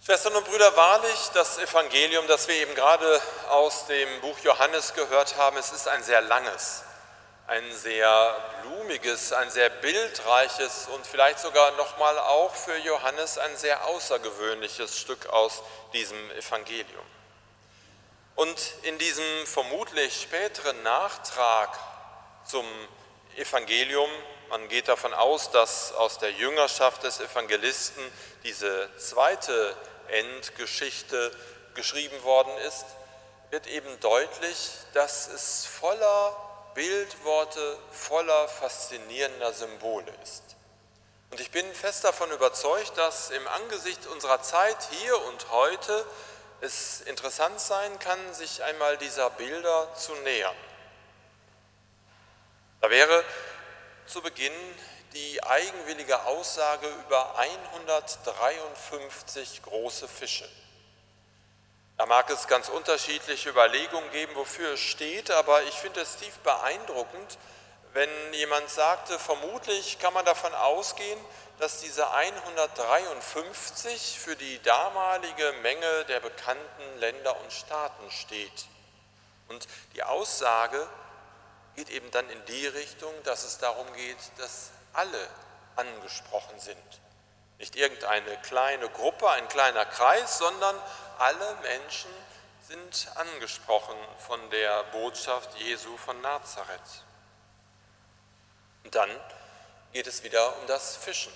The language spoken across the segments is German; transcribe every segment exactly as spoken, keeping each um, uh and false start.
Schwestern und Brüder, wahrlich, das Evangelium, das wir eben gerade aus dem Buch Johannes gehört haben, es ist ein sehr langes, ein sehr blumiges, ein sehr bildreiches und vielleicht sogar nochmal auch für Johannes ein sehr außergewöhnliches Stück aus diesem Evangelium. Und in diesem vermutlich späteren Nachtrag zum Evangelium, man geht davon aus, dass aus der Jüngerschaft des Evangelisten diese zweite Endgeschichte geschrieben worden ist, wird eben deutlich, dass es voller Bildworte, voller faszinierender Symbole ist. Und ich bin fest davon überzeugt, dass im Angesicht unserer Zeit hier und heute es interessant sein kann, sich einmal dieser Bilder zu nähern. Da wäre zu Beginn die eigenwillige Aussage über hundertdreiundfünfzig große Fische. Da mag es ganz unterschiedliche Überlegungen geben, wofür es steht, aber ich finde es tief beeindruckend, wenn jemand sagte, vermutlich kann man davon ausgehen, dass diese hundertdreiundfünfzig für die damalige Menge der bekannten Länder und Staaten steht. Und die Aussage geht eben dann in die Richtung, dass es darum geht, dass alle angesprochen sind. Nicht irgendeine kleine Gruppe, ein kleiner Kreis, sondern alle Menschen sind angesprochen von der Botschaft Jesu von Nazareth. Und dann geht es wieder um das Fischen.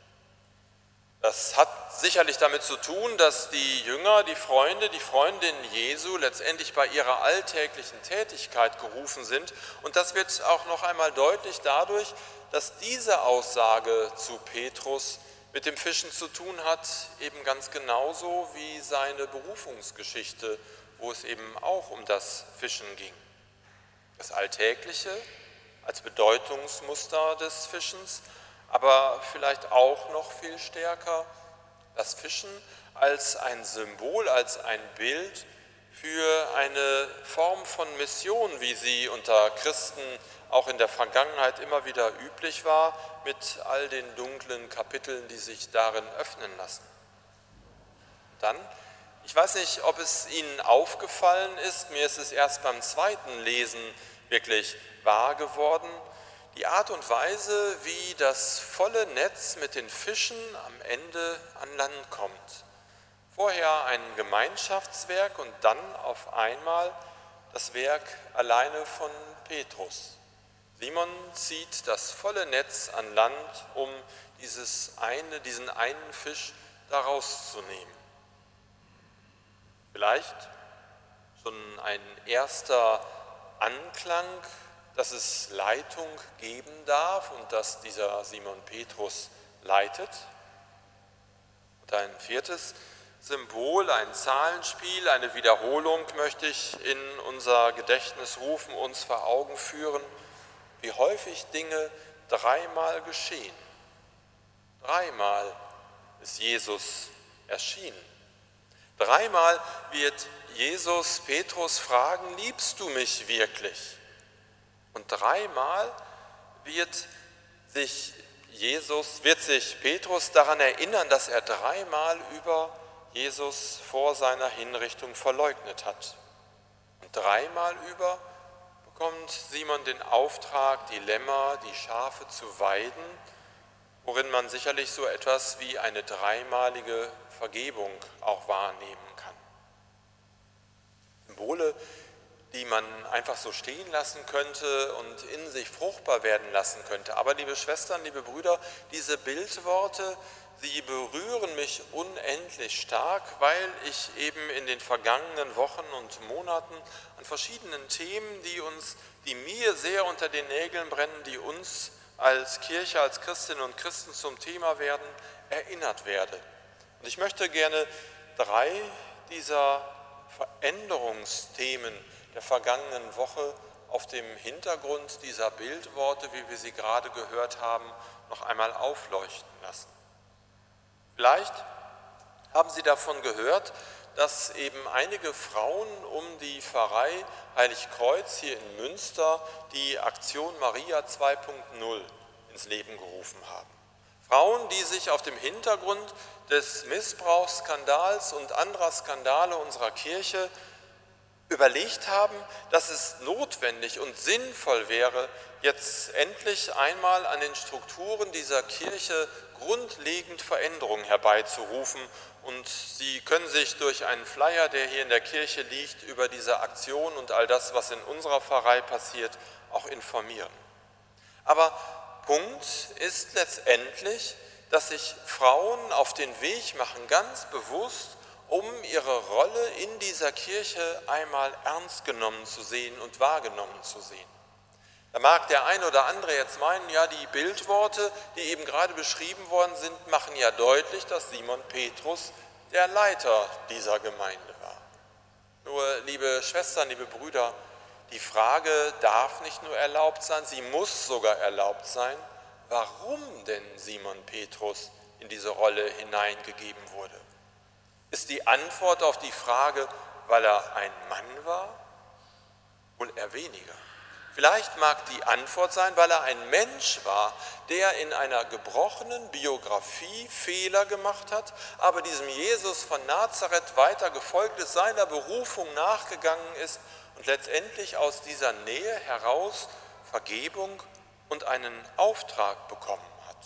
Das hat sicherlich damit zu tun, dass die Jünger, die Freunde, die Freundinnen Jesu letztendlich bei ihrer alltäglichen Tätigkeit gerufen sind. Und das wird auch noch einmal deutlich dadurch, dass diese Aussage zu Petrus mit dem Fischen zu tun hat, eben ganz genauso wie seine Berufungsgeschichte, wo es eben auch um das Fischen ging. Das Alltägliche als Bedeutungsmuster des Fischens, aber vielleicht auch noch viel stärker das Fischen als ein Symbol, als ein Bild für eine Form von Mission, wie sie unter Christen auch in der Vergangenheit immer wieder üblich war, mit all den dunklen Kapiteln, die sich darin öffnen lassen. Dann, ich weiß nicht, ob es Ihnen aufgefallen ist, mir ist es erst beim zweiten Lesen wirklich wahr geworden, die Art und Weise, wie das volle Netz mit den Fischen am Ende an Land kommt. Vorher ein Gemeinschaftswerk und dann auf einmal das Werk alleine von Petrus. Simon zieht das volle Netz an Land, um dieses eine, diesen einen Fisch daraus zu nehmen. Vielleicht schon ein erster Anklang, dass es Leitung geben darf und dass dieser Simon Petrus leitet. Und ein viertes Symbol, ein Zahlenspiel, eine Wiederholung möchte ich in unser Gedächtnis rufen, uns vor Augen führen, wie häufig Dinge dreimal geschehen. Dreimal ist Jesus erschienen. Dreimal wird Jesus Petrus fragen, liebst du mich wirklich? Und dreimal wird sich Jesus, wird sich Petrus daran erinnern, dass er dreimal über Jesus vor seiner Hinrichtung verleugnet hat. Und dreimal über bekommt Simon den Auftrag, die Lämmer, die Schafe zu weiden, worin man sicherlich so etwas wie eine dreimalige Vergebung auch wahrnehmen kann. Symbole, die man einfach so stehen lassen könnte und in sich fruchtbar werden lassen könnte. Aber liebe Schwestern, liebe Brüder, diese Bildworte, sie berühren mich unendlich stark, weil ich eben in den vergangenen Wochen und Monaten an verschiedenen Themen, die uns, die mir sehr unter den Nägeln brennen, die uns als Kirche, als Christinnen und Christen zum Thema werden, erinnert werde. Und ich möchte gerne drei dieser Veränderungsthemen der vergangenen Woche auf dem Hintergrund dieser Bildworte, wie wir sie gerade gehört haben, noch einmal aufleuchten lassen. Vielleicht haben Sie davon gehört, dass eben einige Frauen um die Pfarrei Heiligkreuz hier in Münster die Aktion Maria zwei Punkt null ins Leben gerufen haben. Frauen, die sich auf dem Hintergrund des Missbrauchsskandals und anderer Skandale unserer Kirche überlegt haben, dass es notwendig und sinnvoll wäre, jetzt endlich einmal an den Strukturen dieser Kirche grundlegend Veränderungen herbeizurufen. Und Sie können sich durch einen Flyer, der hier in der Kirche liegt, über diese Aktion und all das, was in unserer Pfarrei passiert, auch informieren. Aber Punkt ist letztendlich, dass sich Frauen auf den Weg machen, ganz bewusst, um ihre Rolle in dieser Kirche einmal ernst genommen zu sehen und wahrgenommen zu sehen. Da mag der eine oder andere jetzt meinen, ja, die Bildworte, die eben gerade beschrieben worden sind, machen ja deutlich, dass Simon Petrus der Leiter dieser Gemeinde war. Nur, liebe Schwestern, liebe Brüder, die Frage darf nicht nur erlaubt sein, sie muss sogar erlaubt sein, warum denn Simon Petrus in diese Rolle hineingegeben wurde. Ist die Antwort auf die Frage, weil er ein Mann war? Wohl eher weniger. Vielleicht mag die Antwort sein, weil er ein Mensch war, der in einer gebrochenen Biografie Fehler gemacht hat, aber diesem Jesus von Nazareth weiter gefolgt ist, seiner Berufung nachgegangen ist und letztendlich aus dieser Nähe heraus Vergebung und einen Auftrag bekommen hat.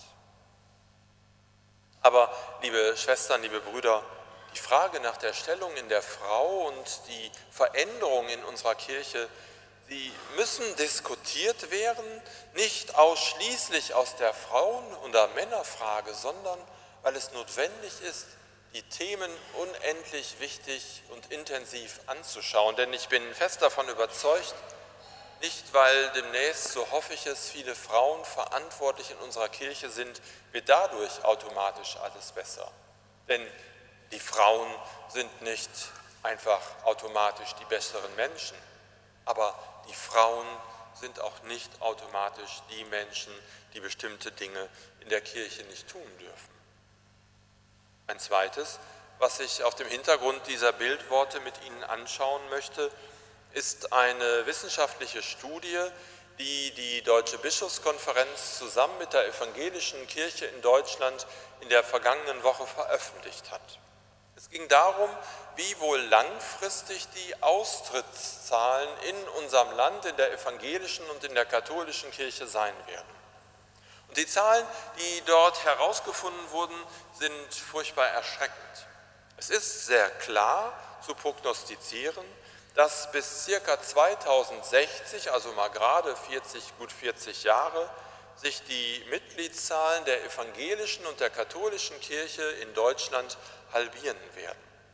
Aber, liebe Schwestern, liebe Brüder, die Frage nach der Stellung in der Frau und die Veränderung in unserer Kirche, die müssen diskutiert werden, nicht ausschließlich aus der Frauen- oder Männerfrage, sondern weil es notwendig ist, die Themen unendlich wichtig und intensiv anzuschauen. Denn ich bin fest davon überzeugt, nicht weil demnächst, so hoffe ich es, viele Frauen verantwortlich in unserer Kirche sind, wird dadurch automatisch alles besser. Denn die Frauen sind nicht einfach automatisch die besseren Menschen, aber die Frauen sind auch nicht automatisch die Menschen, die bestimmte Dinge in der Kirche nicht tun dürfen. Ein zweites, was ich auf dem Hintergrund dieser Bildworte mit Ihnen anschauen möchte, ist eine wissenschaftliche Studie, die die Deutsche Bischofskonferenz zusammen mit der Evangelischen Kirche in Deutschland in der vergangenen Woche veröffentlicht hat. Es ging darum, wie wohl langfristig die Austrittszahlen in unserem Land, in der evangelischen und in der katholischen Kirche sein werden. Und die Zahlen, die dort herausgefunden wurden, sind furchtbar erschreckend. Es ist sehr klar zu prognostizieren, dass bis ca. zweitausendsechzig, also mal gerade vierzig, gut vierzig Jahre, sich die Mitgliedszahlen der evangelischen und der katholischen Kirche in Deutschland halbieren werden.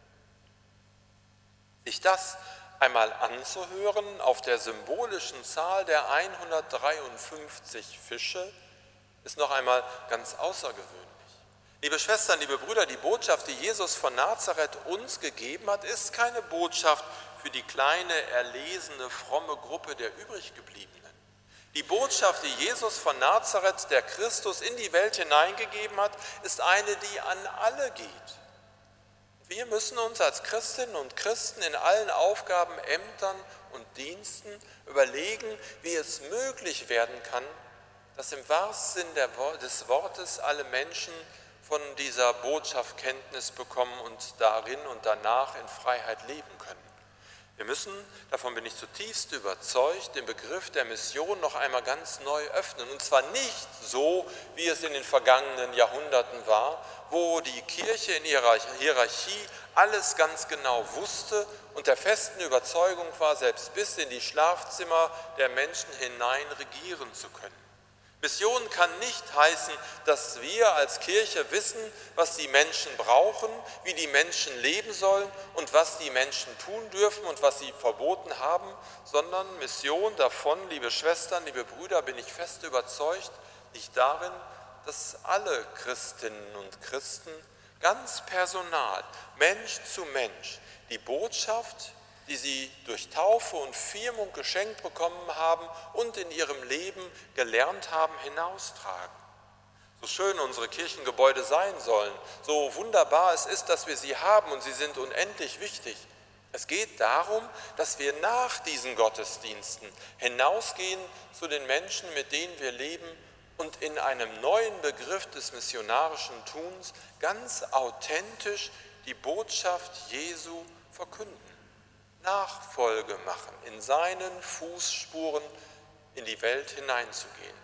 Sich das einmal anzuhören auf der symbolischen Zahl der hundertdreiundfünfzig Fische ist noch einmal ganz außergewöhnlich. Liebe Schwestern, liebe Brüder, die Botschaft, die Jesus von Nazareth uns gegeben hat, ist keine Botschaft für die kleine, erlesene, fromme Gruppe der Übriggebliebenen. Die Botschaft, die Jesus von Nazareth, der Christus, in die Welt hineingegeben hat, ist eine, die an alle geht. Wir müssen uns als Christinnen und Christen in allen Aufgaben, Ämtern und Diensten überlegen, wie es möglich werden kann, dass im wahrsten Sinn des Wortes alle Menschen von dieser Botschaft Kenntnis bekommen und darin und danach in Freiheit leben können. Wir müssen, davon bin ich zutiefst überzeugt, den Begriff der Mission noch einmal ganz neu öffnen. Und zwar nicht so, wie es in den vergangenen Jahrhunderten war, wo die Kirche in ihrer Hierarchie alles ganz genau wusste und der festen Überzeugung war, selbst bis in die Schlafzimmer der Menschen hinein regieren zu können. Mission kann nicht heißen, dass wir als Kirche wissen, was die Menschen brauchen, wie die Menschen leben sollen und was die Menschen tun dürfen und was sie verboten haben, sondern Mission davon, liebe Schwestern, liebe Brüder, bin ich fest überzeugt, liegt darin, dass alle Christinnen und Christen ganz personal, Mensch zu Mensch, die Botschaft, die sie durch Taufe und Firmung geschenkt bekommen haben und in ihrem Leben gelernt haben, hinaustragen. So schön unsere Kirchengebäude sein sollen, so wunderbar es ist, dass wir sie haben und sie sind unendlich wichtig. Es geht darum, dass wir nach diesen Gottesdiensten hinausgehen zu den Menschen, mit denen wir leben und in einem neuen Begriff des missionarischen Tuns ganz authentisch die Botschaft Jesu verkünden, Nachfolge machen, in seinen Fußspuren in die Welt hineinzugehen.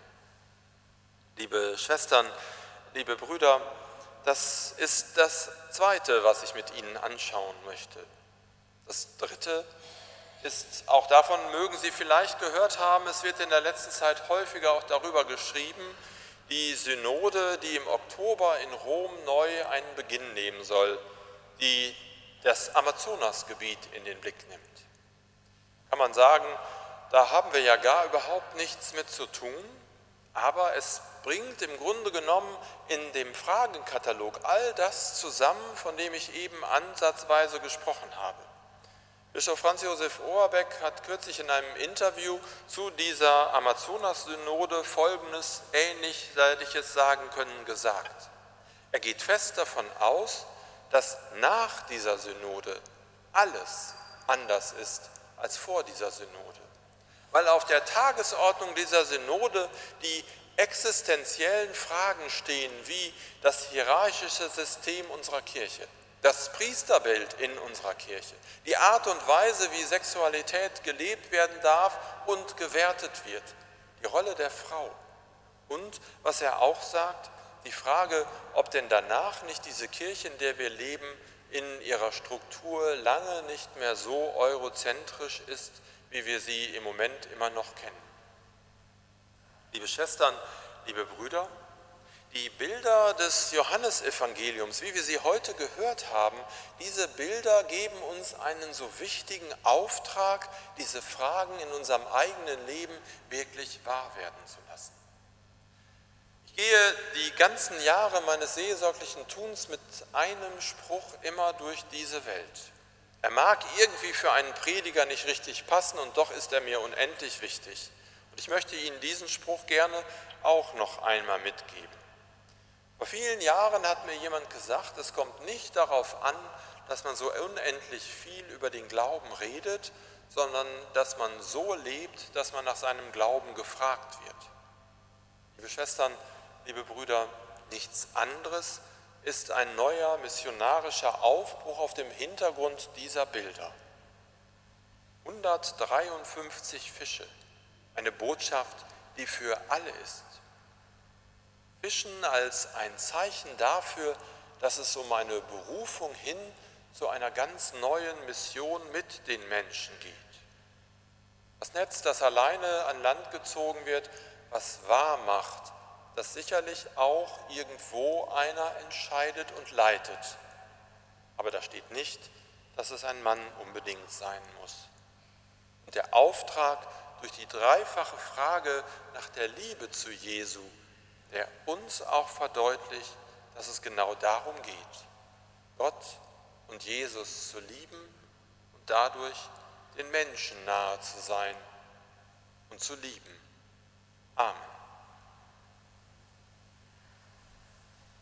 Liebe Schwestern, liebe Brüder, das ist das Zweite, was ich mit Ihnen anschauen möchte. Das Dritte ist, auch davon mögen Sie vielleicht gehört haben, es wird in der letzten Zeit häufiger auch darüber geschrieben, die Synode, die im Oktober in Rom neu einen Beginn nehmen soll, die das Amazonasgebiet in den Blick nimmt. Kann man sagen, da haben wir ja gar überhaupt nichts mit zu tun, aber es bringt im Grunde genommen in dem Fragenkatalog all das zusammen, von dem ich eben ansatzweise gesprochen habe. Bischof Franz Josef Overbeck hat kürzlich in einem Interview zu dieser Amazonas-Synode Folgendes, ähnlich hätte ich es sagen können, gesagt. Er geht fest davon aus, dass nach dieser Synode alles anders ist als vor dieser Synode. Weil auf der Tagesordnung dieser Synode die existenziellen Fragen stehen, wie das hierarchische System unserer Kirche, das Priesterbild in unserer Kirche, die Art und Weise, wie Sexualität gelebt werden darf und gewertet wird, die Rolle der Frau und, was er auch sagt, die Frage, ob denn danach nicht diese Kirche, in der wir leben, in ihrer Struktur lange nicht mehr so eurozentrisch ist, wie wir sie im Moment immer noch kennen. Liebe Schwestern, liebe Brüder, die Bilder des Johannesevangeliums, wie wir sie heute gehört haben, diese Bilder geben uns einen so wichtigen Auftrag, diese Fragen in unserem eigenen Leben wirklich wahr werden zu lassen. Ich gehe die ganzen Jahre meines seelsorglichen Tuns mit einem Spruch immer durch diese Welt. Er mag irgendwie für einen Prediger nicht richtig passen und doch ist er mir unendlich wichtig. Und ich möchte Ihnen diesen Spruch gerne auch noch einmal mitgeben. Vor vielen Jahren hat mir jemand gesagt, es kommt nicht darauf an, dass man so unendlich viel über den Glauben redet, sondern dass man so lebt, dass man nach seinem Glauben gefragt wird. Liebe Schwestern, liebe Brüder, nichts anderes ist ein neuer missionarischer Aufbruch auf dem Hintergrund dieser Bilder. hundertdreiundfünfzig Fische, eine Botschaft, die für alle ist. Fischen als ein Zeichen dafür, dass es um eine Berufung hin zu einer ganz neuen Mission mit den Menschen geht. Das Netz, das alleine an Land gezogen wird, was wahr macht, dass sicherlich auch irgendwo einer entscheidet und leitet. Aber da steht nicht, dass es ein Mann unbedingt sein muss. Und der Auftrag durch die dreifache Frage nach der Liebe zu Jesu, der uns auch verdeutlicht, dass es genau darum geht, Gott und Jesus zu lieben und dadurch den Menschen nahe zu sein und zu lieben. Amen.